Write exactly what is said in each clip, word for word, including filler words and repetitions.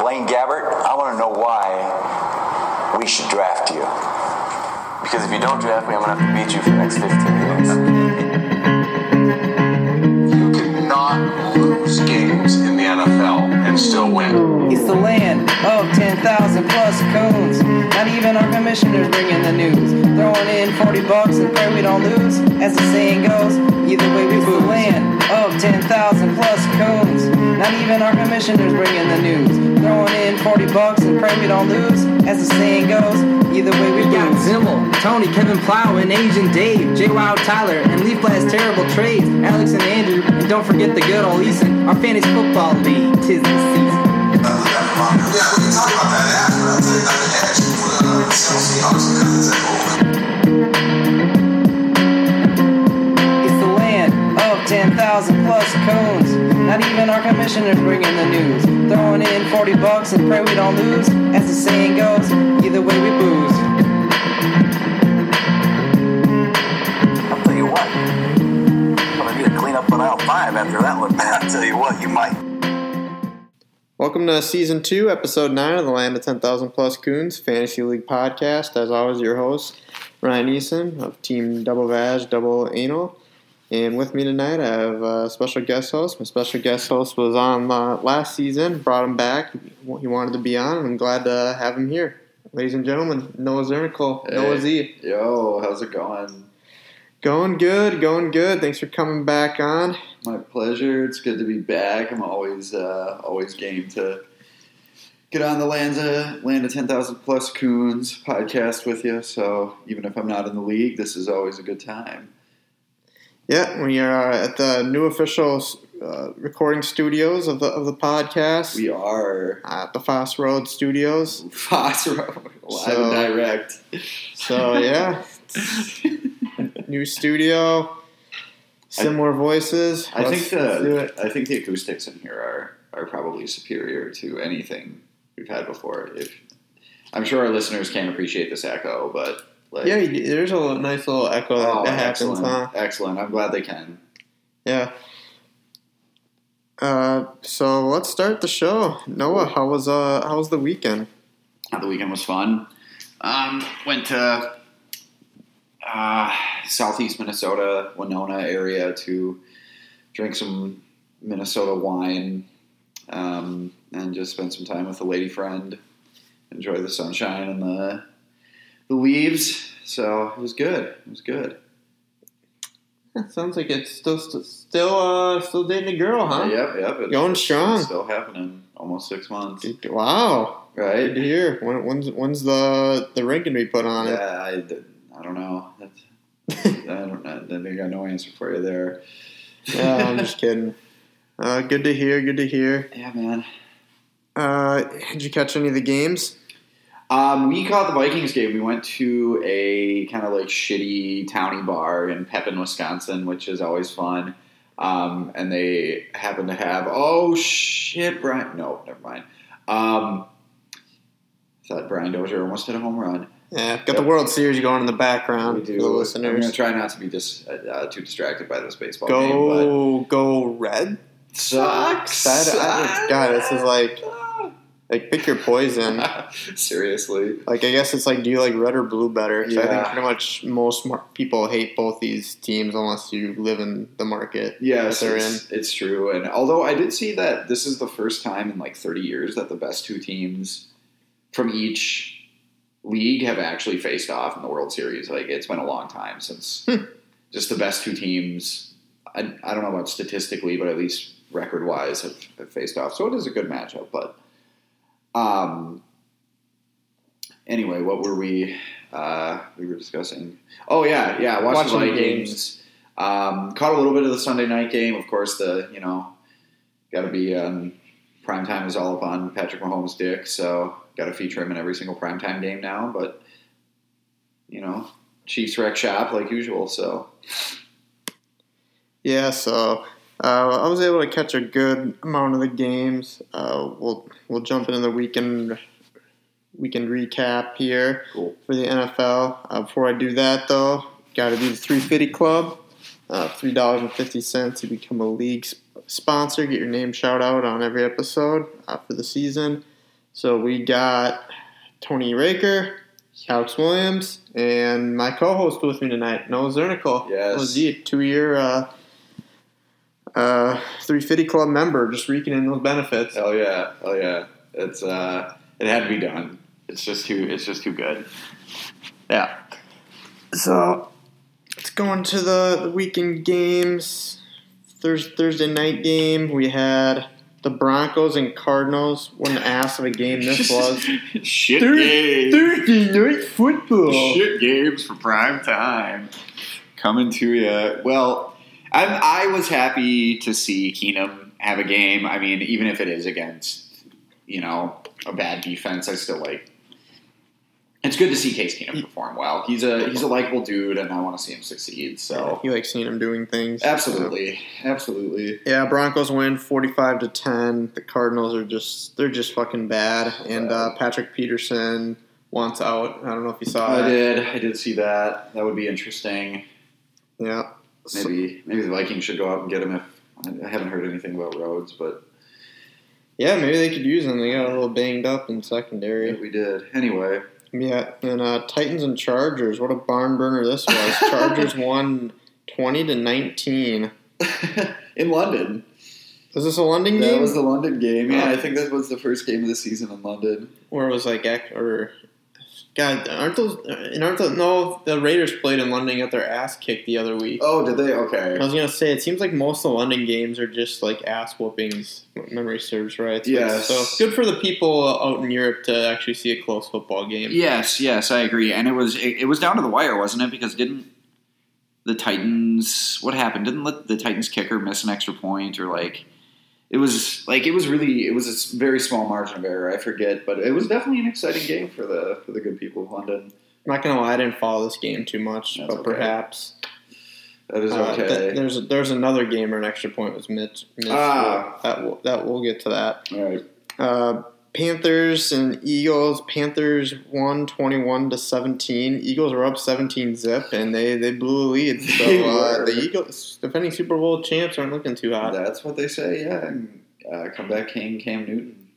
Blaine Gabbert, I want to know why we should draft you. Because if you don't draft me, I'm going to have to beat you for the next fifteen years. You cannot lose games in the N F L and still win. It's the land of ten thousand plus coons. Not even our commissioners bringing the news. Throwing in forty bucks and pray we don't lose. As the saying goes, either way we lose. The land of ten thousand plus coons. Not even our commissioners bringing the news. Throwing in forty bucks and pray we don't lose. As the saying goes, either way we, we got lose. Zimmel, Tony, Kevin Plow, and Asian Dave, J. Wow Tyler, and Leaf Blast Terrible Trades, Alex and Andrew, and don't forget the good old Eason, our fantasy football league. Tis the season. Yeah, we can talk about that after. I'll tell you about the action for the Seattle Seahawks because it's It's the land of ten thousand plus coons. Not even our commissioners bringing the news. Throwing in forty bucks and pray we don't lose. As the saying goes, either way we booze. I'll tell you what, I'm going to need to clean up on aisle five after that one, man. I'll tell you what, you might. Welcome to Season two, Episode nine of the Land of ten thousand Plus Coons Fantasy League Podcast. As always, your host, Ryan Eason of Team Double Vag, Double Anal. And with me tonight, I have a special guest host. My special guest host was on uh, last season, brought him back. He wanted to be on, and I'm glad to have him here. Ladies and gentlemen, Noah Zernicle, hey. Noah Z. Yo, how's it going? Going good, going good. Thanks for coming back on. My pleasure. It's good to be back. I'm always uh, always game to get on the Land of, Land of ten thousand Plus Coons podcast with you. So even if I'm not in the league, this is always a good time. Yeah, we are at the new official uh, recording studios of the of the podcast. We are at the Foss Road Studios. Foss Road, live so, and direct. So yeah, new studio, similar I, voices. I Let's, think the I think the acoustics in here are are probably superior to anything we've had before. If I'm sure our listeners can't appreciate this echo, but. Like, yeah, there's a nice little echo that, oh, that happens, excellent. huh? Excellent. I'm glad they can. Yeah. Uh, so let's start the show. Noah, how was uh how was the weekend? Uh, the weekend was fun. Um, went to uh, southeast Minnesota, Winona area to drink some Minnesota wine, um, and just spend some time with a lady friend. Enjoy the sunshine and the the leaves. So it was good. It was good. It sounds like it's still still uh, still dating a girl, huh? Yep, yep. It's, Going strong. It's still happening. Almost six months. Wow. Right. Good to hear. When, when's when's the the ring gonna be put on yeah, it? I, I don't know. That's, I don't know. I think I got no answer for you there. Yeah, I'm just kidding. Uh, good to hear. Good to hear. Yeah, man. Uh, did you catch any of the games? Um, we caught the Vikings game. We went to a kind of like shitty towny bar in Pepin, Wisconsin, which is always fun. Um, and they happened to have, oh shit, Brian. No, never mind. Um, I thought Brian Dozier almost hit a home run. Yeah, got yep. the World Series going in the background. We do. For the listeners. I'm going to try not to be just uh, too distracted by this baseball go, game. But go Red Sox. That, I, God, this is like... Like, pick your poison. Seriously. Like, I guess it's like, do you like red or blue better? So yeah. I think pretty much most mar- people hate both these teams unless you live in the market yes, that they're it's, in. It's true. And although I did see that this is the first time in like thirty years that the best two teams from each league have actually faced off in the World Series. Like, it's been a long time since hmm. just the best two teams, I, I don't know about statistically, but at least record-wise have, have faced off. So it is a good matchup, but... Um. Anyway, what were we? Uh, we were discussing. Oh yeah, yeah. Watched the Vikings. Games. Um, caught a little bit of the Sunday night game. Of course, the you know, got to be um, primetime is all up on Patrick Mahomes' dick, so got to feature him in every single primetime game now. But you know, Chiefs wreck shop like usual. So yeah, so. Uh, I was able to catch a good amount of the games. Uh, we'll we'll jump into the weekend weekend recap here cool. for the N F L. Uh, before I do that, though, got to do the three fifty Club. Uh, three dollars and fifty cents to become a league sponsor. Get your name shout out on every episode uh, for the season. So we got Tony Raker, Alex Williams, and my co-host with me tonight, Noah Zernical. Yes. O Z, two-year uh, uh, three fifty Club member, just reeking in those benefits. Hell yeah, hell yeah. It's uh, it had to be done. It's just too, it's just too good. Yeah. So let's go into the, the weekend games. Thursday, Thursday night game, we had the Broncos and Cardinals. What an ass of a game this was. Shit Thur- games. Thursday night football. Shit games for prime time. Coming to you. Well, I, I was happy to see Keenum have a game. I mean, even if it is against, you know, a bad defense, I still like. It's good to see Case Keenum perform well. He's a he's a likable dude, and I want to see him succeed. So You like seeing him doing things. absolutely, absolutely. Yeah, Broncos win forty-five to ten. The Cardinals are just they're just fucking bad. And uh, Patrick Peterson wants out. I don't know if you saw I that. did. I did see that. That would be interesting. Yeah. So- Maybe maybe the Vikings should go out and get him. If I haven't heard anything about Rhodes, but yeah, maybe they could use him. They got a little banged up in secondary. we did anyway. Yeah, and uh, Titans and Chargers. What a barn burner this was. Chargers won twenty to nineteen. In London. Was this a London game? That was the London game. Yeah, Oh. I think that was the first game of the season in London. Or it was like ac- or God, aren't those? And aren't the, no? The Raiders played in London, got their ass kicked the other week. Oh, did they? I Okay. was gonna say it seems like most of the London games are just like ass whoopings. if Memory serves right. So- Yes. So good for the people out in Europe to actually see a close football game. Yes, yes, I agree. And it was it, it was down to the wire, wasn't it? Because didn't the Titans? What happened? Didn't let the Titans kicker miss an extra point or like? It was like it was really it was a s- very small margin of error. I forget, but it was definitely an exciting game for the for the good people of London. I'm not gonna lie, I didn't follow this game too much, That's but okay. perhaps. That is Uh, okay. th- there's a, there's another game where an extra point was missed. missed Ah. that will that we'll get to that. All right. Uh, Panthers and Eagles. Panthers won twenty-one to seventeen. Eagles were up seventeen zip, and they, they blew a lead. So They uh, were. the Eagles, defending Super Bowl champs, aren't looking too hot. That's what they say, yeah. And, uh, comeback king Cam Newton,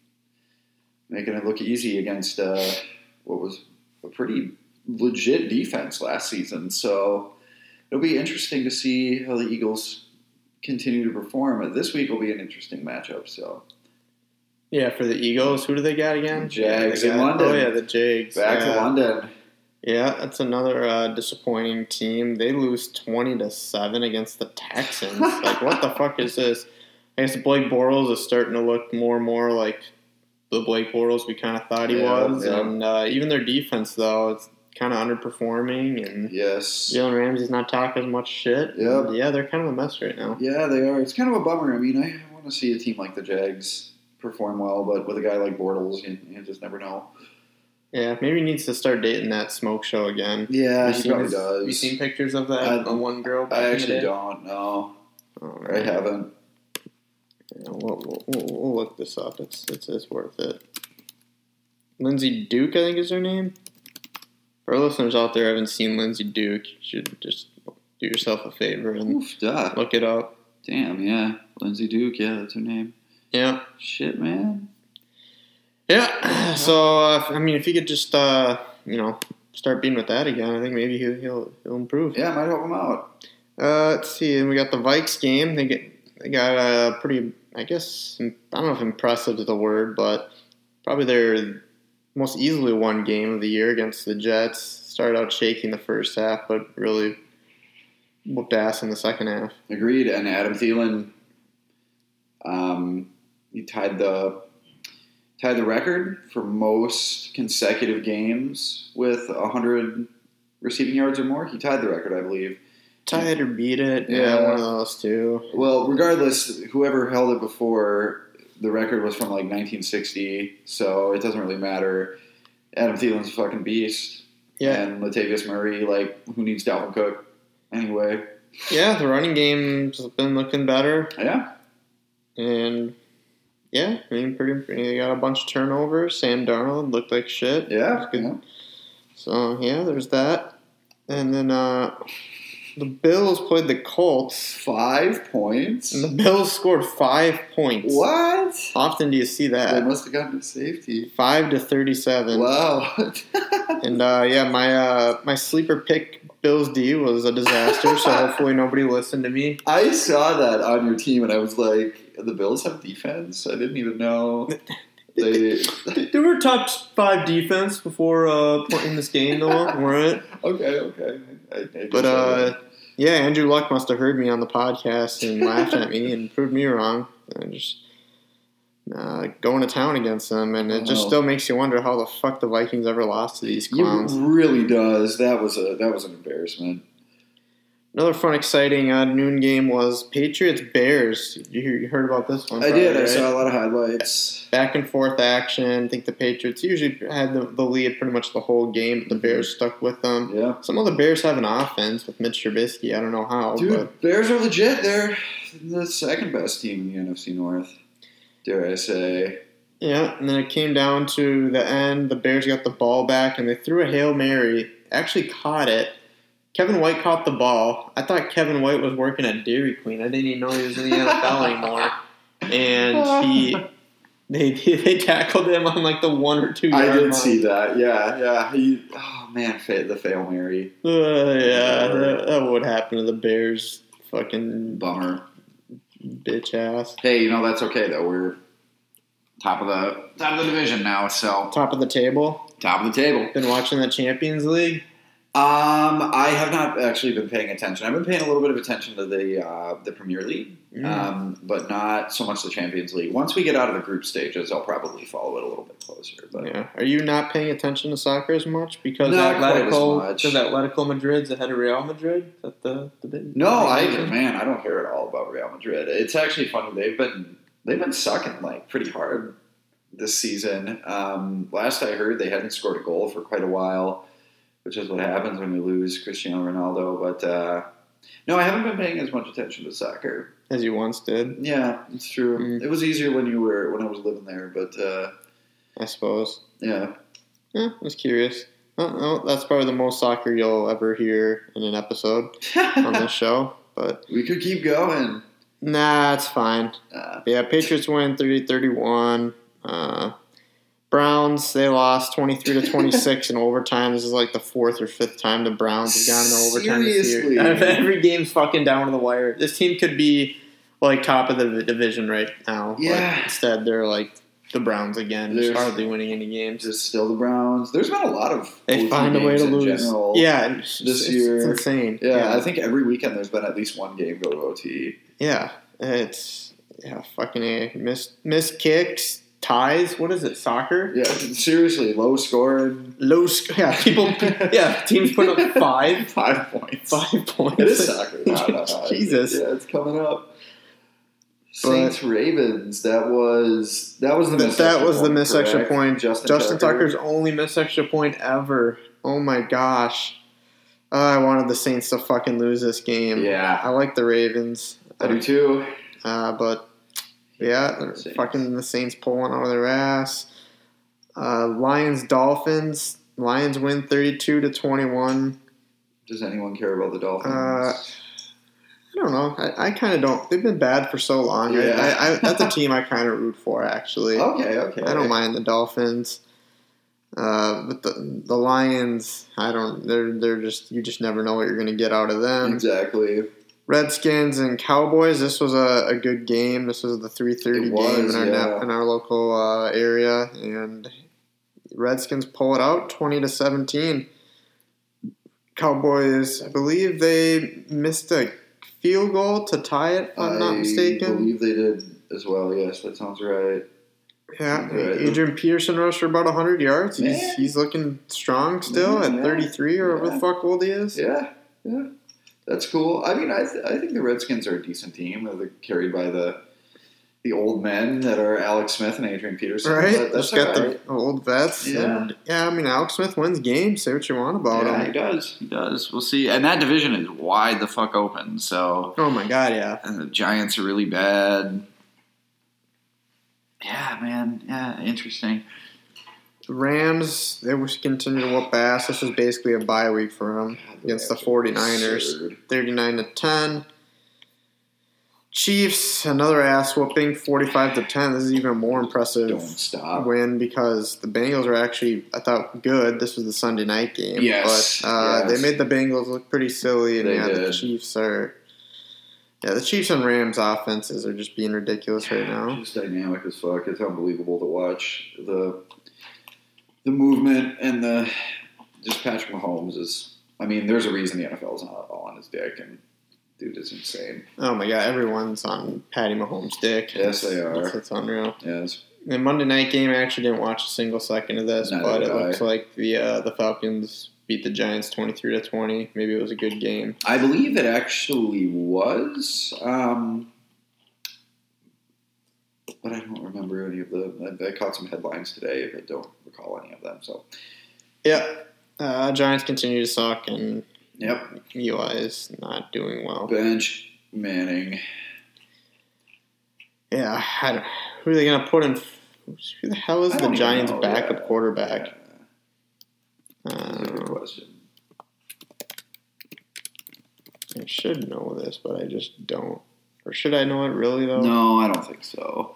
making it look easy against uh, what was a pretty legit defense last season. So it'll be interesting to see how the Eagles continue to perform. This week will be an interesting matchup. So Yeah, for the Eagles, who do they got again? Jags They in got- London. Oh yeah, the Jags. back yeah. to London. Yeah, that's another uh, disappointing team. They lose twenty to seven against the Texans. Like, what the fuck is this? I guess Blake Bortles is starting to look more and more like the Blake Bortles we kind of thought he Yeah, was. yeah. And uh, even their defense, though, it's kind of underperforming. And Yes. Jalen Ramsey's not talking as much shit. Yep. And, yeah, they're kind of a mess right now. Yeah, they are. It's kind of a bummer. I mean, I want to see a team like the Jags perform well, but with a guy like Bortles, you, you just never know. Yeah, maybe he needs to start dating that smoke show again. Yeah, Have he you seen probably his- does. Have you seen pictures of that? I- the one girl? back I in the actually day? don't know. Oh, I man. haven't. Yeah, we'll, we'll, we'll, we'll look this up. It's, it's it's worth it. Lindsay Duke, I think is her name. For our listeners out there who haven't seen Lindsay Duke, you should just do yourself a favor and Oof, duh. look it up. Damn, yeah. Lindsay Duke, yeah, that's her name. Yeah. Shit, man. Yeah. So, uh, I mean, if he could just, uh, you know, start being with that again, I think maybe he'll, he'll, he'll improve. Yeah, might help him out. Uh, let's see. And we got the Vikes game. They get they got a pretty, I guess, I don't know if impressive is the word, but probably their most easily won game of the year against the Jets. Started out shaking the first half, but really whooped ass in the second half. Agreed. And Adam Thielen, um, he tied the tied the record for most consecutive games with one hundred receiving yards or more. He tied the record, I believe. Tied or beat it. Yeah, Yeah. one of those two. Well, regardless, whoever held it before, the record was from like nineteen sixty, so it doesn't really matter. Adam Thielen's a fucking beast. Yeah. And Latavius Murray, like, who needs Dalvin Cook anyway? Yeah, the running game's been looking better. Yeah. And, yeah, I mean, pretty, they got a bunch of turnovers. Sam Darnold looked like shit. Yeah. It was good. yeah. So, yeah, there's that. And then, uh, The Bills played the Colts, Five points? and the Bills scored five points. What? Often do you see They that? must have gotten to safety. Five to thirty-seven. Wow. And uh, yeah, my uh, my sleeper pick Bills D was a disaster. So hopefully nobody listened to me. I saw that on your team, and I was like, the Bills have defense? I didn't even know. They, They were top five defense before uh, in this game, though, weren't? okay, okay. I, I But uh, yeah, Andrew Luck must have heard me on the podcast and laughed at me and proved me wrong. And just uh, going to town against them, and it just Oh. still makes you wonder how the fuck the Vikings ever lost to these clowns. It really does. That was a that was an embarrassment. Another fun, exciting uh, noon game was Patriots Bears. You, you heard about this one? I probably, did. I right? saw a lot of highlights. Back and forth action. I think the Patriots usually had the, the lead pretty much the whole game. The Bears stuck with them. Yeah. Some of the Bears have an offense with Mitch Trubisky. I don't know how, Dude, but Bears are legit. They're the second best team in the N F C North, dare I say. yeah. And then it came down to the end. The Bears got the ball back, and they threw a Hail Mary. Actually caught it. Kevin White caught the ball. I thought Kevin White was working at Dairy Queen. I didn't even know he was in the N F L anymore. And he, they they tackled him on like the one or two yard I did line. see that. Yeah, yeah. He, oh man, fa- the fail Mary. Uh, yeah, that, that would happen to the Bears. Fucking Bummer. bitch ass. Hey, you know that's okay though. We're top of the top of the division now, so Top of the table. top of the table. Been watching the Champions League. Um, I have not actually been paying attention. I've been paying a little bit of attention to the uh, the Premier League, Mm. um, but not so much the Champions League. Once we get out of the group stages, I'll probably follow it a little bit closer. But Yeah. Are you not paying attention to soccer as much because Not quite as Atletico much. because Atletico Madrid's ahead of Real Madrid? Is that the, the big no, I big- man, I don't care at all about Real Madrid. It's actually funny. They've been they've been sucking like pretty hard this season. Um, last I heard, they hadn't scored a goal for quite a while, which is what happens when you lose Cristiano Ronaldo. But uh, no, I haven't been paying as much attention to soccer. as you once did, Yeah, it's true. Mm. It was easier when you were when I was living there, but uh, I suppose. yeah. Yeah, I was curious. Oh, no, that's probably the most soccer you'll ever hear in an episode on this show. But We could keep going. nah, it's fine. Uh, Yeah, Patriots win thirty thirty-one. Uh, Browns, they lost twenty-three to twenty-six in overtime. This is like the fourth or fifth time the Browns have gone into overtime Seriously? this year. Every game's fucking down to the wire. This team could be like top of the division right now. Yeah. But instead, they're like the Browns again, just There's- hardly winning any games. just still the Browns. There's been a lot of O They T find a way games to in lose. general. Yeah, it's, this it's, year. it's insane. Yeah, I think every weekend there's been at least one game go to O T. Yeah, it's yeah, fucking a missed missed kicks, ties. What is it? Soccer? Yeah, seriously, low scoring. Low. Sc- yeah, people. Yeah, teams put up five, Five points. five points. It is soccer. No, no, no. Jesus. Yeah, it's coming up. Saints Ravens. That was that was the That, missed that extra was the point, missed extra correct? point. Justin, Justin Tucker. Tucker's only missed extra point ever. Oh my gosh. Uh, I wanted the Saints to fucking lose this game. Yeah. I like the Ravens. I do too. Uh, but yeah, they're Saints. fucking the Saints pulling out of their ass. Uh, Lions Dolphins. Lions win thirty-two to twenty-one. Does anyone care about the Dolphins? Uh, I don't know. I, I kind of don't. They've been bad for so long. I- Yeah. I, I, that's a team I kind of root for, actually. okay, okay. I don't mind the Dolphins. Uh, but the the Lions, I don't. They're they're just you just never know what you're going to get out of them. Exactly. Redskins and Cowboys. This was a, a good game. This was the three thirty It game was, in our yeah. in our local uh, area, and Redskins pull it out twenty to seventeen. Cowboys, I believe they missed a field goal to tie it. If I'm not I mistaken. believe they did as well. Yes, that sounds right. Yeah, Right. Adrian Peterson rushed for about one hundred yards. He's Yeah. he's looking strong still Yeah, at yeah. thirty-three or whatever Yeah. the fuck old he is. Yeah, yeah, that's cool. I mean, I th- I think the Redskins are a decent team. They're carried by the the old men that are Alex Smith and Adrian Peterson. Right? That- that's Just got all right. the old vets. Yeah. And, yeah, I mean, Alex Smith wins games. Say what you want about Yeah, he him. does. He does. We'll see. And that division is wide the fuck open. So Oh, my God, yeah. and the Giants are really bad. Yeah, man. Yeah, interesting. Rams, they will continue to whoop ass. This was basically a bye week for them against the 49ers. thirty-nine to ten. Chiefs, another ass whooping, forty-five to ten. This is even a more impressive Don't stop. win because the Bengals are actually, I thought, good. This was the Sunday night game. Yes, But uh, yes. they made the Bengals look pretty silly. And They yeah, the did. Chiefs are. Yeah, the Chiefs and Rams offenses are just being ridiculous right now. Just dynamic as fuck. It's unbelievable to watch the the movement and the just Patrick Mahomes is. I mean, there's a reason the N F L is not all on his dick, and dude is insane. Oh my god, everyone's on Patty Mahomes' dick. Yes, they are. It's, it's unreal. Yes, The Monday night game, I actually didn't watch a single second of this, Neither but it did I. looks like the uh, the Falcons beat the Giants twenty-three to twenty. Maybe it was a good game. I believe it actually was, um, but I don't remember any of the. I, I caught some headlines today, but don't recall any of them. So, Yeah, uh, Giants continue to suck, and yep, Eli is not doing well. bench Manning. Yeah, I don't, who are they going to put in? Who the hell is I the don't even Giants' know, backup yeah. quarterback? That's a good Uh, question. I should know this, but I just don't. Or should I know it really, though? No, I don't think so.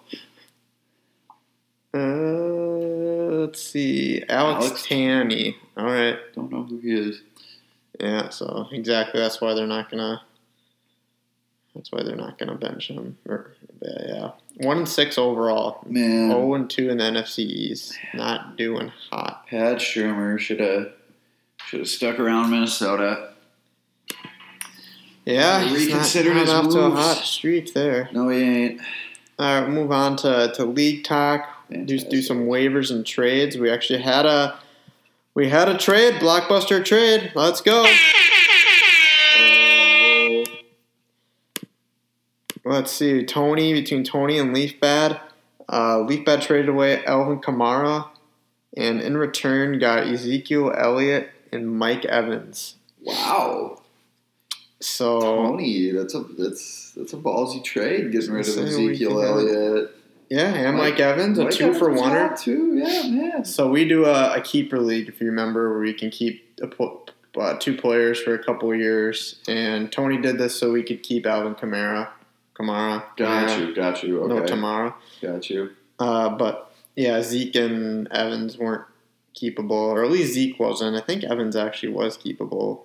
Uh, let's see. Alex, Alex? Tanny. All right. Don't know who he is. Yeah, so exactly that's why they're not gonna. That's why they're not gonna bench him. Or, yeah, one and six overall. Man, Zero and two in the N F C East. Not doing hot. Pat Shermer should have should have stuck around Minnesota. Yeah, he's not, Reconsidered not his off to a moves. hot streak there. No, he ain't. All right, move on to, to league talk. Do, do Fantastic. some waivers and trades. We actually had a we had a trade, blockbuster trade. Let's go. Oh, Let's see, Tony between Tony and Leafbad. Uh, Leafbad traded away Alvin Kamara, and in return got Ezekiel Elliott and Mike Evans. wow, So Tony, that's a that's that's a ballsy trade. Getting rid of Say what you Ezekiel think of it. Elliott. yeah, and Mike, Evans, a Mike two for Evans, one. yeah, Two, yeah, man. So we do a, a keeper league, if you remember, where we can keep a, po- uh, two players for a couple of years. And Tony did this so we could keep Alvin Kamara. Kamara. Got Kamara. you, got you. No Okay, Tamara. got you. Uh, but yeah, Zeke and Evans weren't keepable, or at least Zeke wasn't. I think Evans actually was keepable.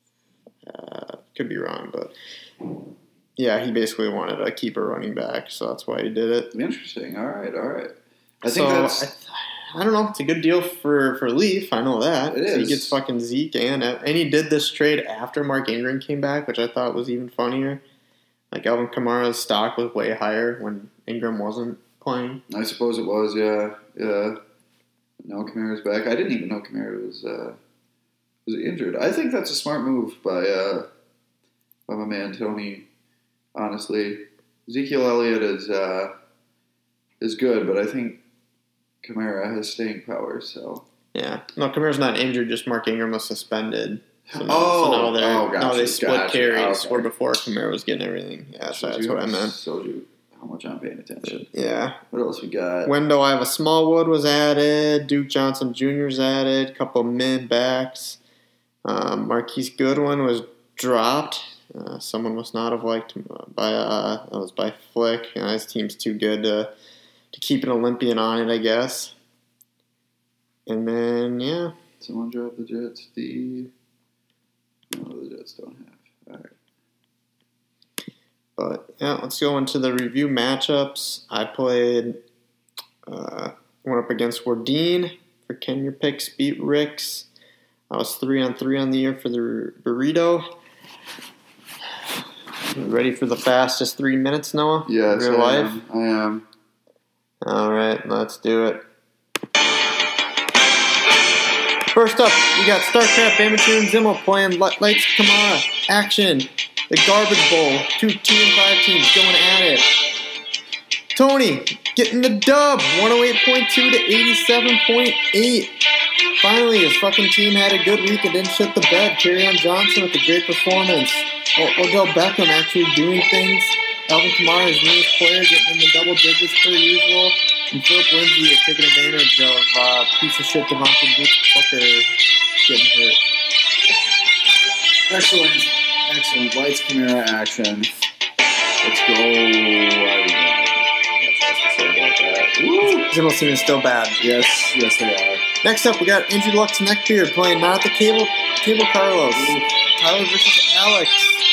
Uh, could be wrong, but yeah, he basically wanted a keeper running back, so that's why he did it. Interesting. All right, all right. I think so that's. I, I don't know. It's a good deal for, for Leaf. I know that. It So he is. gets fucking Zeke and and he did this trade after Mark Ingram came back, which I thought was even funnier. Like Alvin Kamara's stock was way higher when Ingram wasn't playing. I suppose it was. Yeah, yeah. Now Kamara's back. I didn't even know Kamara was uh, was injured. I think that's a smart move by uh, by my man Tony. Honestly, Ezekiel Elliott is uh, is good, but I think Kamara has staying power. So Yeah. No, Kamara's not injured. Just Mark Ingram was suspended. So now, Oh, so now, they're, oh, gotcha, now they split gotcha. carries. Okay. Where before Kamara was getting everything. Yeah, so Shows that's you- what I meant. Shows you how much I'm paying attention. Yeah. What else we got? Window, I have a Smallwood was added. Duke Johnson Junior's added. Couple mid backs. Um, Marquise Goodwin was dropped. Uh, someone must not have liked him uh, by uh, that was by Flick. You know, his team's too good to to keep an Olympian on it, I guess. And then yeah, Someone dropped the Jets. The no, the Jets don't have. All right. but yeah, let's go into the review matchups. I played uh, went up against Wardeen for Can Your Picks beat Ricks. I was three on three on the year for the burrito. Ready for the fastest three minutes, Noah? Yes, Real I life. am. I am. All right, let's do it. First up, you got StarCraft, Bamachu, and Zimmel playing Light- Lights Kamara. Action. The Garbage Bowl. Two, two and five teams going at it. Tony getting the dub. one oh eight point two to eighty-seven point eight. Finally, his fucking team had a good week and didn't shit the bed. Kerryon Johnson with a great performance. O- Odell Beckham actually doing things. Alvin Kamara, his newest player, getting in the double digits per usual. And Philip Lindsay is taking advantage of uh, piece of shit Devontae Booker getting hurt. Excellent. Excellent. Lights, camera, action. Let's go. I don't know to say about that. Woo! Zimmel's team is still bad. Yes, yes they are. Next up, we got Andrew Luck's Neckbeard playing not the Cable Cable Carlos. Tyler versus Alex.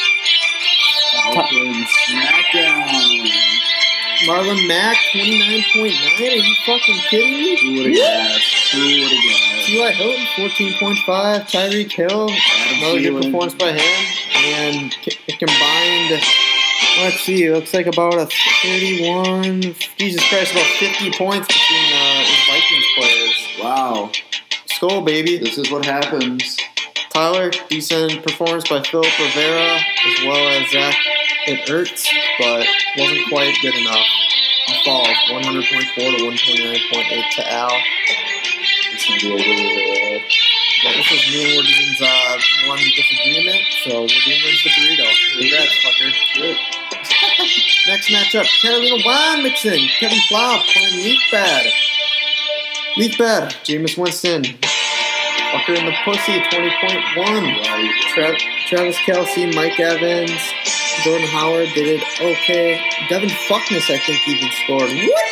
Oakland Smackdown. Marlon Mack, twenty-nine point nine. Are you fucking kidding me? Who would have guessed? Who would have guessed? T Y. Hilton, fourteen point five. Tyreek Hill, another good Thielen. performance by him. And c- combined, let's see, it looks like about a thirty-one, Jesus Christ, about fifty points between uh, his Vikings players. Wow. Skull, baby. This is what happens. Tyler, decent performance by Philip Rivera, as well as Zach Ertz, but wasn't quite good enough. He falls one hundred point four to one twenty-nine point eight to Al. It's going to be over Rivera. But this is me and Wardeen's uh, one disagreement, so Wardeen wins the burrito. Congrats, fucker. Good. Next matchup, Carolina Wine Mixon, Kevin Plow playing Leaf Bad. Leaf Bad, Jameis Winston. Fucker in the pussy, twenty point one. Right. Tra- Travis Kelce, Mike Evans, Jordan Howard, they did okay. Devin Fuckness, I think, even scored. What?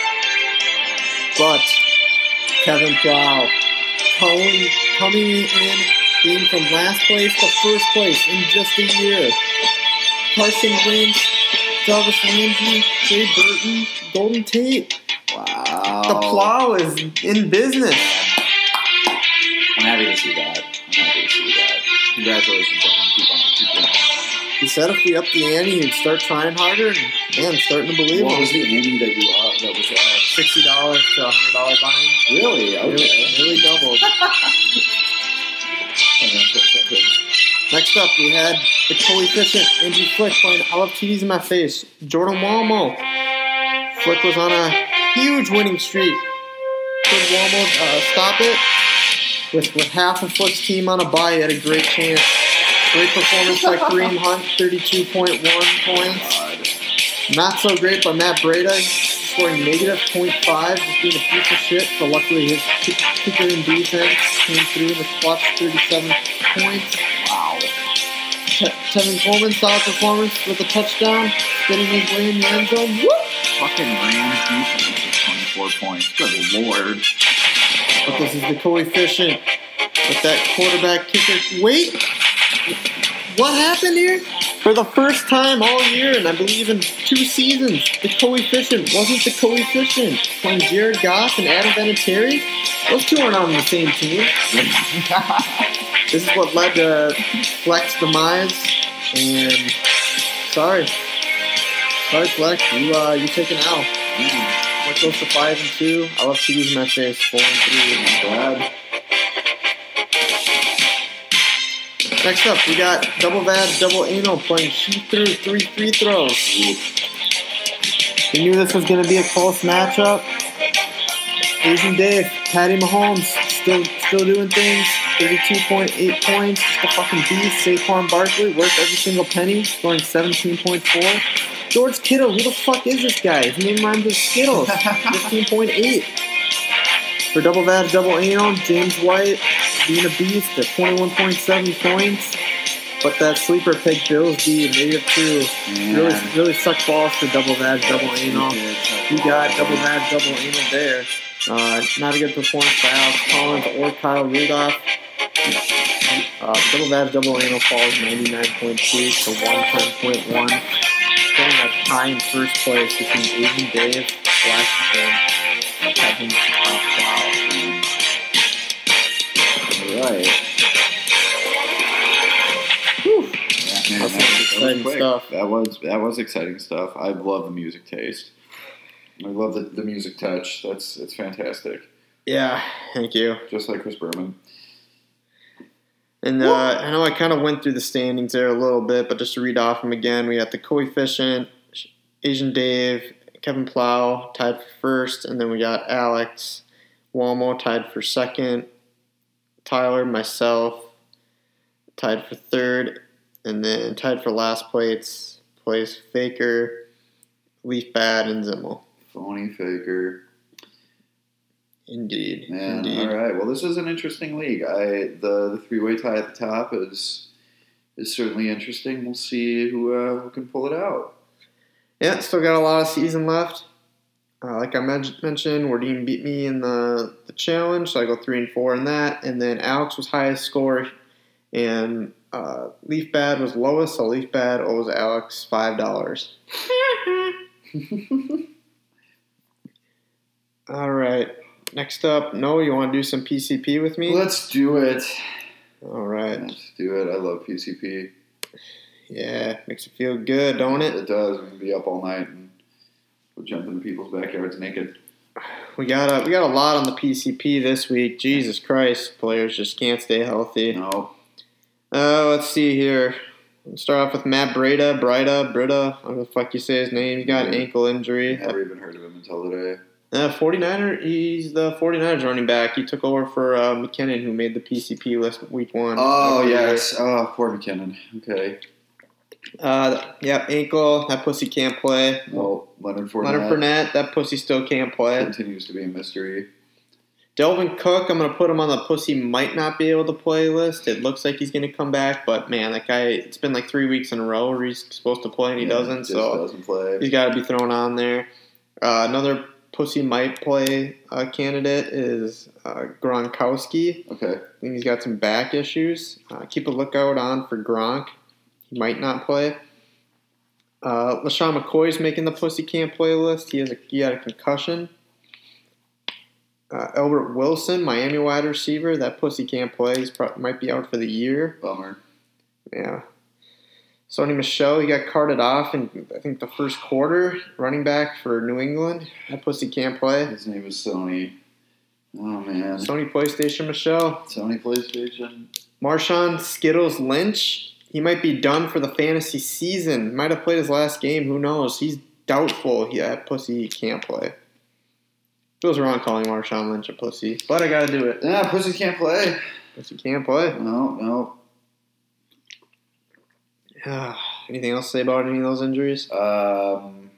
But Kevin Plow coming, coming in, being from last place to first place in just a year. Carson Wentz, Jarvis Landry, Trey Burton, Golden Tate. Wow. The Plow is in business. I'm happy to see that. I'm happy to see that. Congratulations, Evan. Keep on. Keep going. He said if we up the ante, he'd start trying harder. And man, I'm starting to believe What him. was the ante that you uh, that was uh, Sixty dollars to a hundred dollar buying. really? Okay. Really, really doubled. Next up, we had the coefficient Andrew Flick playing I Love T Vs in My Face. Jordan Walmo. Flick was on a huge winning streak. Could Walmo uh, stop it? With, with half of Flick's team on a bye, he had a great chance. Great performance by Kareem Hunt, thirty-two point one points. Not so great by Matt Breida, scoring negative point five, just being a piece of shit. But luckily his kicker and defense came through in the clutch, thirty-seven points. Wow. Te- Tevin Coleman, solid performance with a touchdown, getting his way in the end zone. Woo! Fucking Rams defense at twenty-four points. Good lord. But this is the coefficient with that quarterback kicker. Wait! What happened here? For the first time all year, and I believe in two seasons, the coefficient wasn't the coefficient. Playing Jared Goff and Adam Vinatieri, those two aren't on the same team. This is what led to Fleck's demise, and sorry. Sorry, Fleck, you, uh, you take an L. Fleck goes to five and two. I love to use my face, four and three. Glad. Next up, we got Double Vad, Double Anal playing shoot through three free throws. We knew this was going to be a close matchup. Asian Dave, Patty Mahomes, still still doing things. thirty-two point eight points, just a fucking beast. Saquon Barkley, worth every single penny, scoring seventeen point four. George Kittle, who the fuck is this guy? His name rhymes with Skittles, fifteen point eight. For Double Vad, Double Anal, James White, being a beast at twenty-one point seven points. But that sleeper pick, Bills D, negative two. Yeah. Really, really sucked balls for Double Vad, Double Anal. You got Double Vad, Double Anal there. Uh, not a good performance by Alex Collins or Kyle Rudolph. Uh, double Vad, Double Anal falls ninety-nine point two to one ten point one. Getting a tie in first place between Asian Dave, Flash, and Kevin Plow. Right. Whew. Yeah, man, That's that was- that exciting was quick. stuff. That was that was exciting stuff. I love the music taste. I love the, the music touch. That's it's fantastic. Yeah, thank you. Just like Chris Berman. And uh, I know I kind of went through the standings there a little bit, but just to read off them again, we got the coefficient, Asian Dave, Kevin Plow tied for first, and then we got Alex Walmo tied for second, Tyler, myself tied for third, and then tied for last place, place Faker, Leaf Bad, and Zimmel. Phony Faker. Indeed. Man, Indeed. all right. Well, this is an interesting league. I the, the three way tie at the top is is certainly interesting. We'll see who uh, who can pull it out. Yeah, still got a lot of season left. Uh, like I men- mentioned, Wardine beat me in the, the challenge, so I go three and four in that. And then Alex was highest score, and uh, Leaf Bad was lowest, so Leaf Bad owes Alex five dollars. All right. Next up, Noah, you want to do some P C P with me? Let's do it. All right. Let's do it. I love P C P. Yeah, makes you feel good, don't it? It does. We can be up all night and we'll jump into people's backyards naked. We got a we got a lot on the P C P this week. Jesus Christ, players just can't stay healthy. No. Uh, let's see here. We'll start off with Matt Breda, Breda, Breda. I don't know the fuck you say his name. He got an ankle injury. Never even heard of him until today. Uh, forty-niner, he's the forty-niners running back. He took over for uh, McKinnon, who made the P C P list week one. Oh, yes. Oh, poor McKinnon. Okay. Uh, yeah, ankle. That pussy can't play. Well, Leonard Fournette, Leonard Fournette, that pussy still can't play. continues to be a mystery. Delvin Cook, I'm going to put him on the pussy might not be able to play list. It looks like he's going to come back, but man, that guy, it's been like three weeks in a row where he's supposed to play and he Yeah, doesn't, just so doesn't play. he's got to be thrown on there. Uh, another pussy might play uh, candidate is uh, Gronkowski. Okay. I think he's got some back issues. Uh, keep a lookout on for Gronk. He might not play. Uh, LaShawn McCoy's making the pussy can't play list. He has a he had a concussion. Uh, Albert Wilson, Miami wide receiver, that pussy can't play. He's pro- might be out for the year. Bummer. Yeah. Sonny Michel, he got carted off in I think the first quarter. Running back for New England, that pussy can't play. His name is Sony. Oh, man. Sony PlayStation Michel. Sony PlayStation. Marshawn Skittles Lynch, he might be done for the fantasy season. Might have played his last game. Who knows? He's doubtful. He, that pussy can't play. Feels wrong calling Marshawn Lynch a pussy, but I gotta do it. Yeah, pussy can't play. Pussy can't play. No, no. Anything else to say about any of those injuries? Um,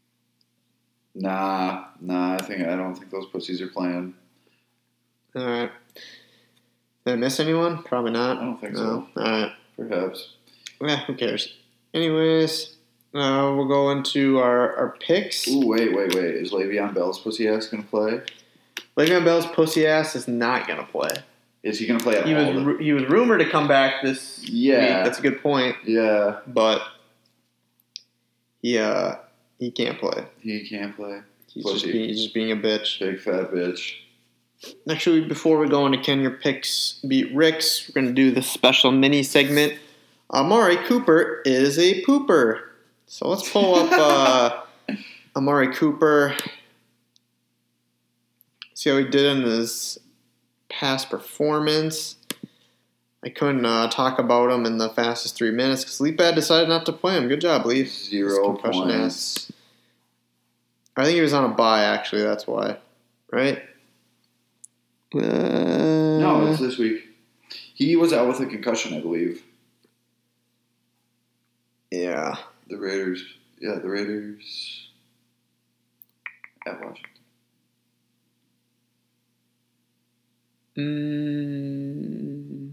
nah, nah. I think I don't think those pussies are playing. All right. Did I miss anyone? Probably not. I don't think no. so. All right. Perhaps. Yeah, who cares? Anyways, uh, we'll go into our, our picks. Ooh, wait, wait, wait. Is Le'Veon Bell's pussy ass gonna play? Le'Veon Bell's pussy ass is not gonna play. Is he gonna play at He was all? ru- he was rumored to come back this Yeah. week. That's a good point, Yeah, but he uh he can't play. he can't play. He's Pussy. just being he's just being a bitch. Big fat bitch. Actually, before we go into Can Your Picks Beat Rick's, we're going to do the special mini segment. Amari Cooper is a pooper. So let's pull up uh, Amari Cooper. See how he did in his past performance. I couldn't uh, talk about him in the fastest three minutes because Leapad decided not to play him. Good job, Leaf. Zero His concussion points. ass. I think he was on a bye, actually. That's why. Right? Uh, No, it's this week. He was out with a concussion, I believe. Yeah. The Raiders. Yeah, the Raiders. At Washington. Mm.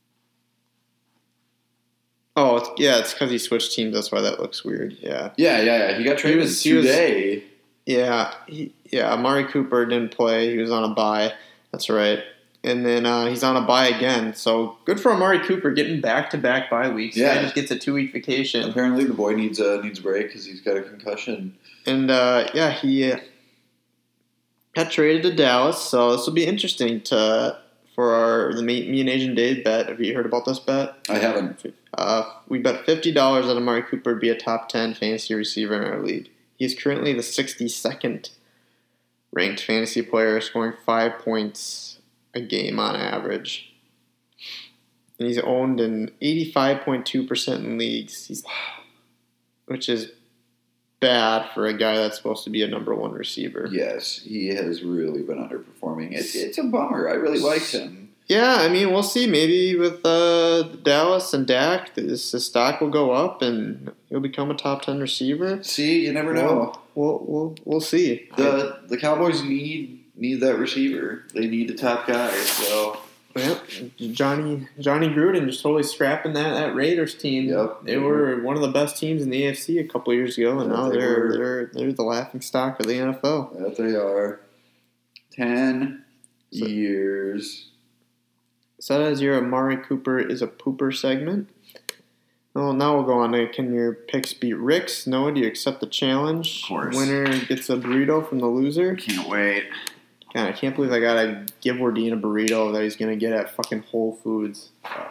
Oh, it's, yeah, it's because he switched teams. That's why that looks weird. Yeah. Yeah, yeah, yeah. He got traded was- he was- today. Yeah. He, yeah, Amari Cooper didn't play. He was on a bye. That's right. And then uh, he's on a bye again. So good for Amari Cooper getting back-to-back bye weeks. Yeah. He just gets a two-week vacation. Apparently, the boy needs a needs a break because he's got a concussion. And, uh, yeah, he uh, got traded to Dallas. So this will be interesting to for our the me, me and Asian Dave bet. Have you heard about this bet? I haven't. Uh, we bet fifty dollars that Amari Cooper would be a top ten fantasy receiver in our league. He is currently the sixty-second ranked fantasy player, scoring five points a game on average. And he's owned in eighty-five point two percent in leagues, he's, which is bad for a guy that's supposed to be a number one receiver. Yes, he has really been underperforming. It's it's a bummer. I really liked him. Yeah, I mean, we'll see. Maybe with uh, Dallas and Dak, this, his stock will go up and he'll become a top ten receiver. See, you never know. We'll we'll we'll, we'll see. The the Cowboys need need that receiver. They need the top guy. So Yep, Johnny Johnny Gruden just totally scrapping that, that Raiders team. Yep. They were one of the best teams in the A F C a couple of years ago, and Yeah, now they they're were. they're they're the laughing stock of the N F L. that they are ten So- years. So that is your Amari Cooper is a pooper segment. Well, now we'll go on to can your picks beat Rick's? Noah, do you accept the challenge? Of course. Winner gets a burrito from the loser. Can't wait. God, I can't believe I gotta give Wardine a burrito that he's gonna get at fucking Whole Foods.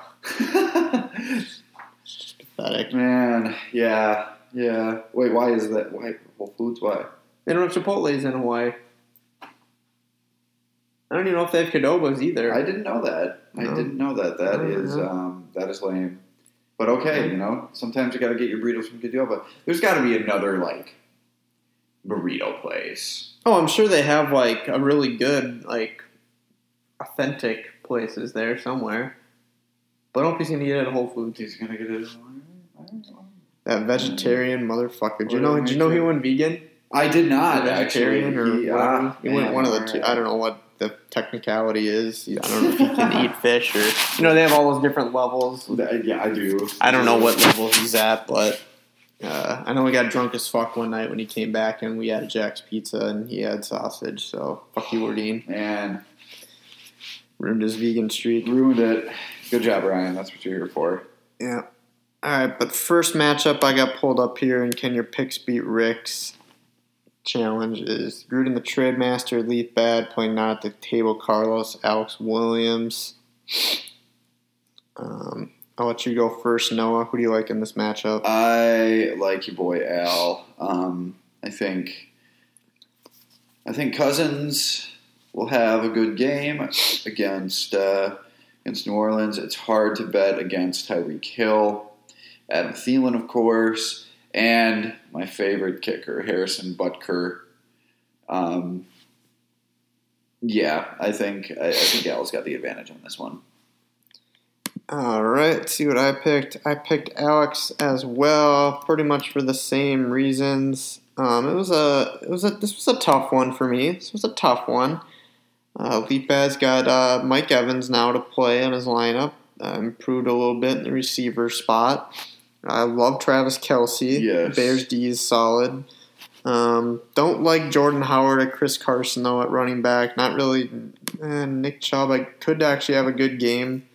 Pathetic. Man, yeah, yeah. Wait, why is that? Why Whole Foods? Why? They don't have Chipotle's in Hawaii. I don't even know if they have Qdobas either. I didn't know that. I No. didn't know that. That No, is no. um, that is lame. But okay, you know, sometimes you got to get your burritos from Qdoba. There's got to be another like burrito place. Oh, I'm sure they have like a really good, like authentic places there somewhere. But I don't think he's gonna get it at Whole Foods. He's gonna get it. That vegetarian motherfucker. Did you know? Whatever Did you know he makes went vegan? I did Or not vegetarian actually. or He, whatever. ah, He went man, one of the two. alright. I don't know what the technicality is. I don't know if he can eat fish or you know they have all those different levels. That- Yeah, I do. I don't know what level he's at, but uh, I know he got drunk as fuck one night when he came back and we had Jack's Pizza and he had sausage. So fuck you, Wardine. Man, Ruined his vegan streak. ruined it. Good job, Ryan. That's what you're here for. Yeah. All right, but first matchup I got pulled up here, and can your picks beat Rick's? Challenge is Gruden the Trade Master, Leaf Bad, playing not at the table, Carlos, Alex Williams. Um, I'll let you go first, Noah. Who do you like in this matchup? I like your boy Al. Um, I think I think Cousins will have a good game against uh, against New Orleans. It's hard to bet against Tyreek Hill, Adam Thielen, of course, and my favorite kicker, Harrison Butker. Um, yeah, I think I, I think Al's got the advantage on this one. All right, let's see what I picked. I picked Alex as well, pretty much for the same reasons. Um, it was a, it was a, this was a tough one for me. This was a tough one. Uh, Leapaz got uh, Mike Evans now to play in his lineup. Uh, improved a little bit in the receiver spot. I love Travis Kelce. Yes. Bears D is solid. Um, don't like Jordan Howard or Chris Carson though at running back. Not really. Eh, Nick Chubb, I could actually have a good game.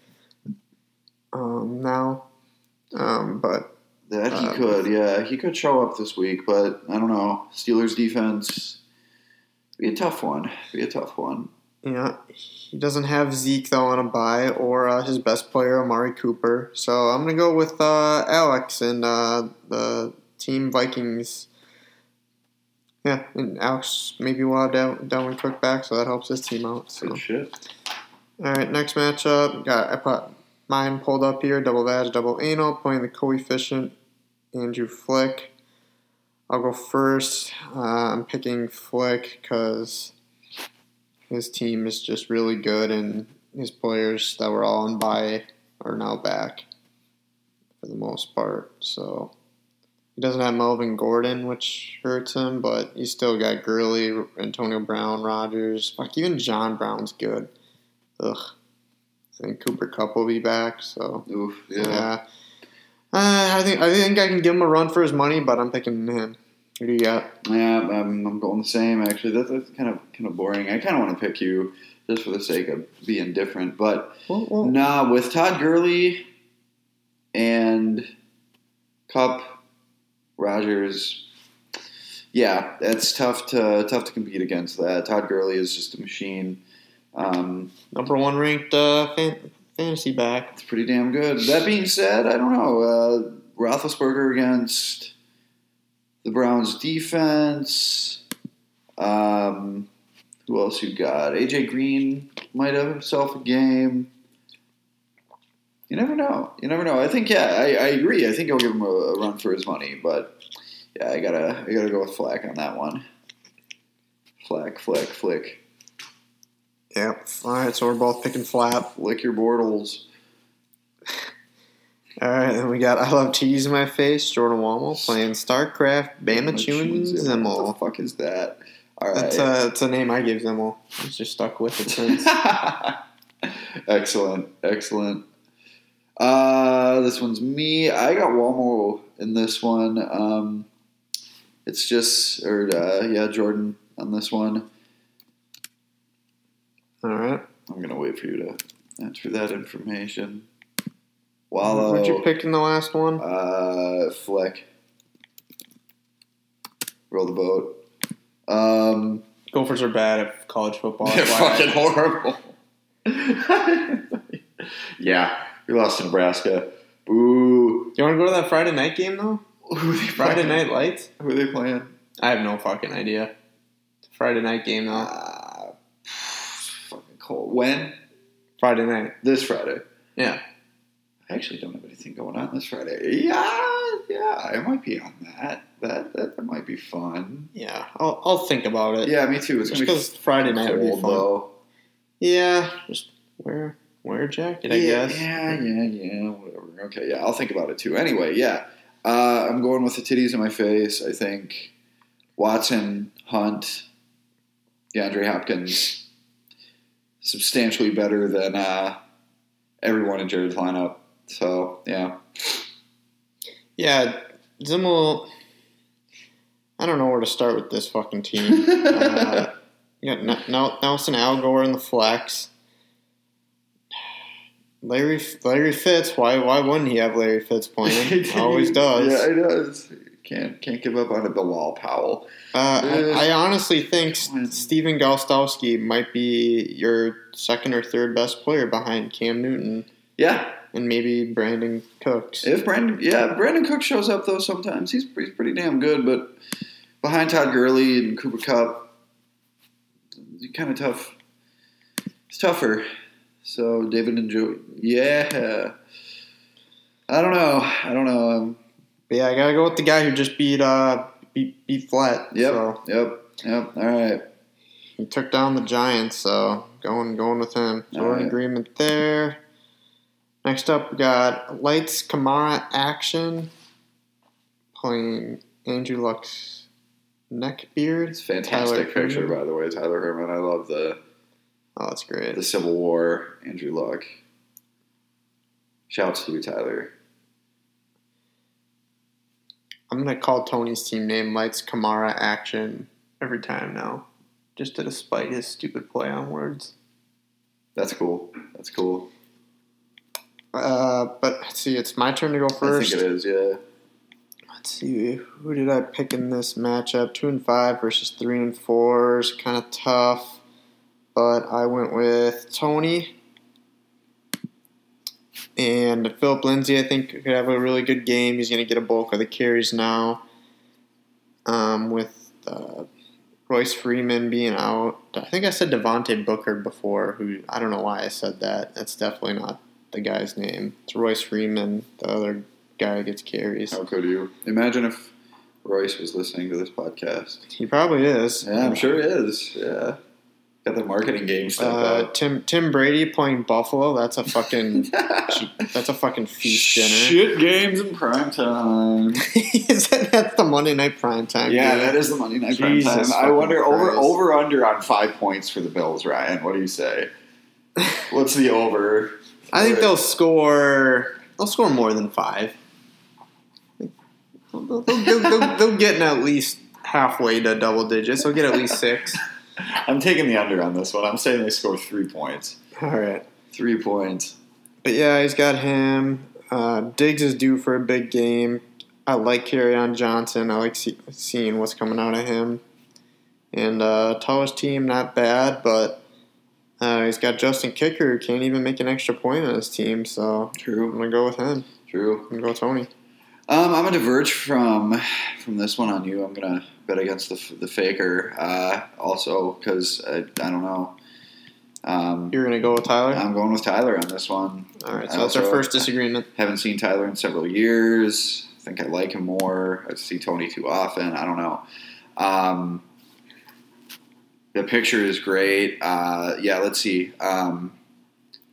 Um, now, um, but That he Um, could, yeah. He could show up this week, but I don't know. Steelers defense be a tough one. Be a tough one. yeah, he doesn't have Zeke though on a bye or uh, his best player Amari Cooper. So I'm gonna go with uh, Alex and uh, the team Vikings. Yeah, and Alex maybe will have Dal- Dalvin Cook back, so that helps his team out. So. Good shit. All right, next matchup. Got I put mine pulled up here. Double Vag, double anal, playing the coefficient Andrew Flick. I'll go first. Uh, I'm picking Flick because his team is just really good, and his players that were all on bye are now back for the most part. So he doesn't have Melvin Gordon, which hurts him, but he's still got Gurley, Antonio Brown, Rodgers. Fuck, even John Brown's good. Ugh. I think Cooper Kupp will be back, so Oof, yeah. yeah. Uh, I think I think I can give him a run for his money, but I'm picking him. Who do you got? Yeah, I'm, I'm going the same, actually. That's, that's kind of kind of boring. I kind of want to pick you just for the sake of being different. But, Well, well, nah, with Todd Gurley and Kupp, Rodgers, yeah, it's tough to tough to compete against that. Todd Gurley is just a machine. Um, number one ranked uh, fan- fantasy back. It's pretty damn good. That being said, I don't know. Uh, Roethlisberger against the Browns defense. Um, who else you got? A J Green might have himself a game. You never know. You never know. I think, yeah, I, I agree. I think I'll give him a, a run for his money. But, yeah, I gotta I gotta go with Flack on that one. Flack, Flack, Flick. Yep. All right, so we're both picking Flap. Lick your Bortles. All right, then we got I Love Cheese in My Face, Jordan Wamo playing StarCraft, Bama Chewin' What the Zimmel. fuck is that? All right. That's a, that's a name I gave Zimmel. He's just stuck with it since. Excellent. Excellent. Uh, this one's me. I got Walmo in this one. Um, it's just, or uh, yeah, Jordan on this one. All right. I'm going to wait for you to enter that information. Wallow. What'd you pick in the last one? Uh, Fleck. Roll the boat. Um, Gophers are bad at college football. they're That's why fucking I- horrible. Yeah, we lost to Nebraska. Boo. You want to go to that Friday night game, though? Who are they Friday playing? Night Lights? Who are they playing? I have no fucking idea. It's a Friday night game, though. Uh, fucking cold. When? Friday night. This Friday. Yeah. I actually don't have anything going on this Friday. Yeah, yeah, I might be on that. That that, that might be fun. Yeah. I'll, I'll think about it. Yeah, me too. It's Just gonna be because Friday night would be cold, fun. though. Yeah. Just wear, wear a jacket, I yeah, guess. Yeah, yeah, yeah, whatever. Okay, yeah, I'll think about it too. Anyway, yeah. Uh, I'm going with the titties in my face. I think Watson, Hunt, DeAndre Hopkins, substantially better than uh, everyone in Jared's lineup. So, yeah. Yeah, Zimmel, I don't know where to start with this fucking team. uh, you got N- N- Nelson Algor in the flex. Larry Larry Fitz, why why wouldn't he have Larry Fitz playing? Always does. Yeah, he does. Can't can't give up on a Bilal Powell. Uh, I, I honestly think When- Steven Gostowski might be your second or third best player behind Cam Newton Yeah, and maybe Brandon Cooks. if Brandon, yeah, Brandon Cook shows up though sometimes. He's pretty, pretty damn good, but behind Todd Gurley and Cooper Kupp, kind of tough. It's tougher. So David and Joe, yeah. I don't know. I don't know. Um, But yeah, I gotta go with the guy who just beat uh beat beat Flat. yep, So yep, yep. All right. he took down the Giants, so going going with him. So we're in Alright. agreement there. Next up, we got Lights Kamara Action playing Andrew Luck's neckbeard. It's a fantastic Tyler picture, Herman. by the way, Tyler Herman. I love the Oh, that's great. the Civil War, Andrew Luck. Shouts to you, Tyler. I'm gonna call Tony's team name Lights Kamara Action every time now, just to despite his stupid play on words. That's cool. That's cool. Uh, but let's see, it's my turn to go first. I think it is, yeah. Let's see, who did I pick in this matchup? Two and five versus three and four is kind of tough, but I went with Tony. And Philip Lindsay, I think, could have a really good game. He's going to get a bulk of the carries now. Um, with uh, Royce Freeman being out. I think I said Devontae Booker before, who I don't know why I said that. That's definitely not the guy's name. It's Royce Freeman, the other guy who gets carries. How could you? Imagine if Royce was listening to this podcast. He probably is. Yeah, I'm sure he is. Yeah. Got the marketing game stuff Uh, out. Tim Tim Brady playing Buffalo. That's a fucking that's a fucking feast dinner. Shit games in prime time. Is that, that's the Monday night primetime Yeah, game. that is the Monday night prime Jesus time. I fucking wonder over Christ. over under on five points for the Bills, Ryan. What do you say? What's the over? I think they'll score. They'll score more than five. They'll, they'll, they'll, they'll, they'll get in at least halfway to double digits. They'll get at least six. I'm taking the under on this one. I'm saying they score three points. All right. Three points. But yeah, he's got him. Uh, Diggs is due for a big game. I like Kerryon Johnson. I like see, seeing what's coming out of him. And uh, Tallest team, not bad, but uh, he's got Justin Kicker, who can't even make an extra point on his team. So I'm True. gonna go with him. True. I'm gonna go with Tony. Um, I'm gonna diverge from from this one on you. I'm gonna bet against the the faker. Uh, also, because I, I don't know. Um, You're gonna go with Tyler. I'm going with Tyler on this one. All right, I so that's our also first disagreement. Haven't seen Tyler in several years. I think I like him more. I see Tony too often. I don't know. Um, the picture is great. Uh, yeah, let's see. Um,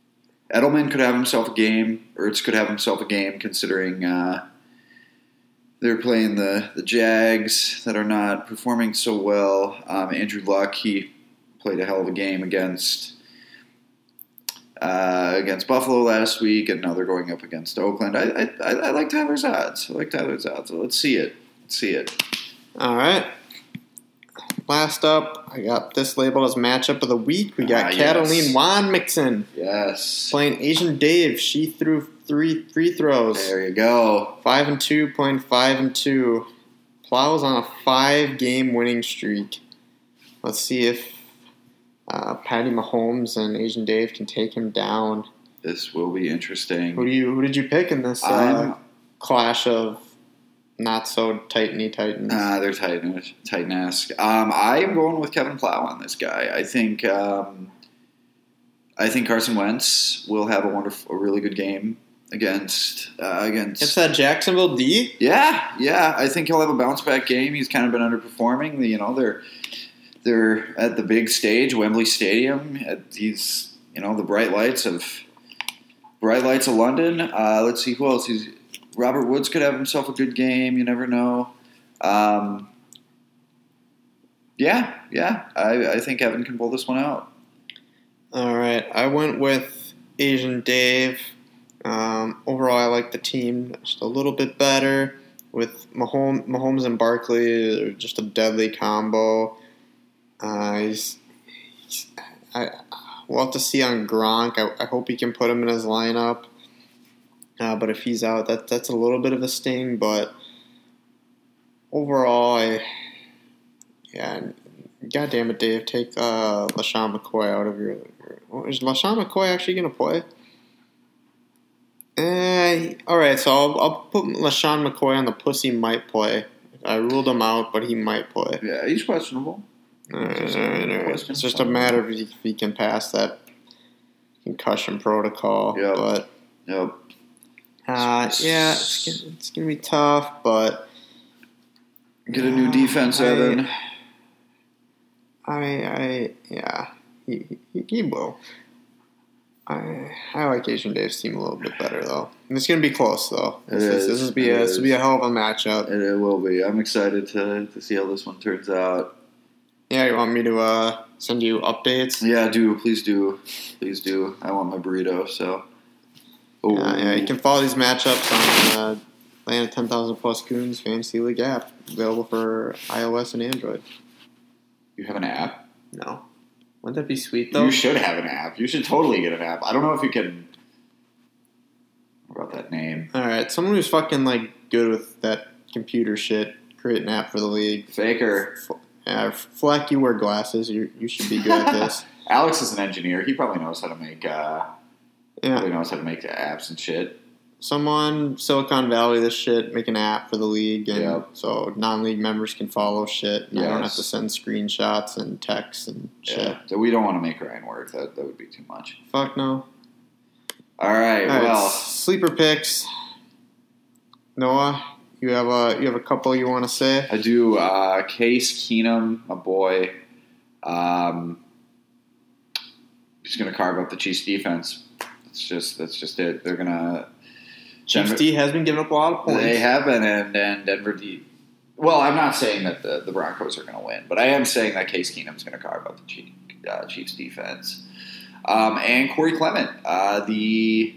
Edelman could have himself a game. Ertz could have himself a game, considering uh, they're playing the, the Jags that are not performing so well. Um, Andrew Luck, he played a hell of a game against uh, against Buffalo last week, and now they're going up against Oakland. I I, I like Tyler's odds. I like Tyler's odds. So let's see it. Let's see it. All right. Last up, I got this labeled as matchup of the week. We got Ah, Cataline yes. Juan Mixon Yes. playing Asian Dave. She threw three free throws. There you go. Five and two, playing five and two. Plows on a five-game winning streak. Let's see if uh, Patty Mahomes and Asian Dave can take him down. This will be interesting. Who do you? Who did you pick in this uh, I'm- clash of not so titany titans? Ah, they're Titan, Titan-esque. Um, I am going with Kevin Plow on this guy. I think um, I think Carson Wentz will have a wonderful, a really good game against uh, against. It's that Jacksonville D. Yeah, yeah. I think he'll have a bounce back game. He's kind of been underperforming. You know, they're they're at the big stage, Wembley Stadium. At these, you know, the bright lights of bright lights of London. Uh, let's see who else. He's, Robert Woods could have himself a good game. You never know. Um, yeah, yeah. I, I think Evan can pull this one out. All right, I went with Asian Dave. Um, overall, I like the team just a little bit better. With Mahomes, Mahomes and Barkley, they're just a deadly combo. Uh, he's, he's, I, we'll have to see on Gronk. I, I hope he can put him in his lineup. Uh, but if he's out, that that's a little bit of a sting. But overall, I yeah, God damn it, Dave, take uh, LaShawn McCoy out of your. your is LaShawn McCoy actually going to play? Eh, all right, so I'll, I'll put LaShawn McCoy on the pussy might play. I ruled him out, but he might play. Yeah, he's questionable. All right, all right, all right. It's just a matter of if he can pass that concussion protocol. Yep. But Yep. uh, yeah, it's gonna, it's gonna be tough. But Get a new defense, I- Evan. I, I, yeah, he, he, he will. I, I like Asian Dave's team a little bit better though. And it's gonna be close though. It This, is, this, this will be it a this will be a is. hell of a matchup. It, it will be. I'm excited to, to see how this one turns out. Yeah, you want me to uh, send you updates? Yeah, do. Please do. Please do. I want my burrito, so. Oh, Yeah, yeah, you can follow these matchups on uh, Land of ten thousand Plus Goons Fantasy League app, available for iOS and Android. You have an app? No. Wouldn't that be sweet, though? You should have an app. You should totally get an app. I don't know if you can. What about that name? All right, someone who's fucking, like, good with that computer shit, create an app for the league. Faker. Yeah, Fleck, you wear glasses. You you should be good at this. Alex is an engineer. He probably knows how to make. Uh, probably Yeah, knows how to make apps and shit. someone Silicon Valley this shit, make an app for the league, and Yep. so non-league members can follow shit. And I don't have Yes. to send screenshots and texts and shit. Yeah. So we don't want to make Ryan work. That that would be too much. Fuck no. All right. All right, well, sleeper picks. Noah, you have a you have a couple you want to say? I do. Uh, Case Keenum, my boy. Um, he's going to carve up the Chiefs defense. That's just that's just it. They're going to. Chiefs D has been giving up a lot of points. They have been, and, and Denver D. Well, I'm not saying that the, the Broncos are going to win, but I am saying that Case Keenum is going to carve up the Chief, uh, Chiefs defense. Um, and Corey Clement, uh, the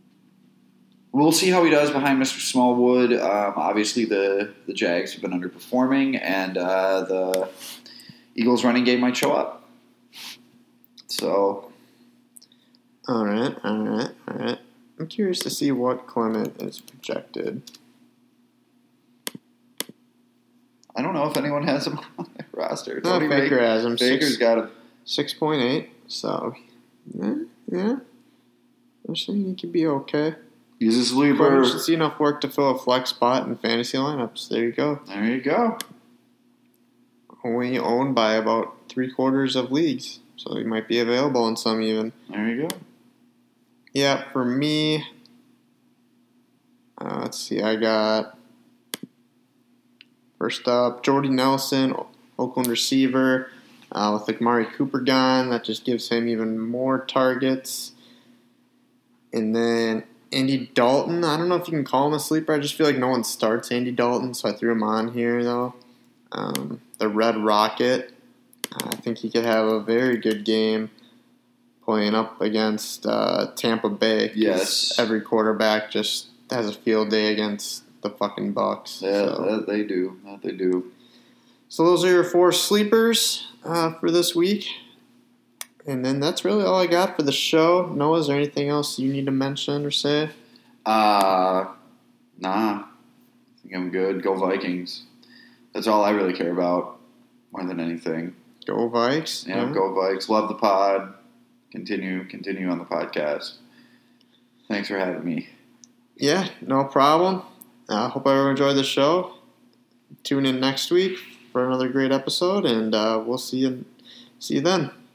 we'll see how he does behind Mister Smallwood. Um, obviously, the the Jags have been underperforming, and uh, the Eagles' running game might show up. So, All right, all right, all right. I'm curious to see what Clement is projected. I don't know if anyone has him on their roster. No, Tony Baker Baker, has him. Baker's Six, got him. six point eight. So, yeah, yeah. I'm saying he could be okay. He's a sleeper. Clement should see enough work to fill a flex spot in fantasy lineups. There you go. There you go. Only owned by about three quarters of leagues, so he might be available in some even. There you go. Yeah, for me, uh, let's see, I got first up Jordy Nelson, Oakland receiver, uh, with like Amari Cooper gone. That just gives him even more targets. And then Andy Dalton. I don't know if you can call him a sleeper. I just feel like no one starts Andy Dalton, so I threw him on here, though. Um, the Red Rocket. I think he could have a very good game playing up against uh, Tampa Bay. 'Cause Yes. every quarterback just has a field day against the fucking Bucks. Yeah, so. that they do. That they do. so those are your four sleepers uh, for this week. And then that's really all I got for the show. Noah, is there anything else you need to mention or say? Uh, nah. I think I'm good. Go Vikings. That's all I really care about more than anything. Go Vikes. Yeah, go Vikes. Love the pod. Continue, continue on the podcast. Thanks for having me. Yeah, no problem. I uh, hope everyone enjoyed the show. Tune in next week for another great episode, and uh, we'll see you, see you then.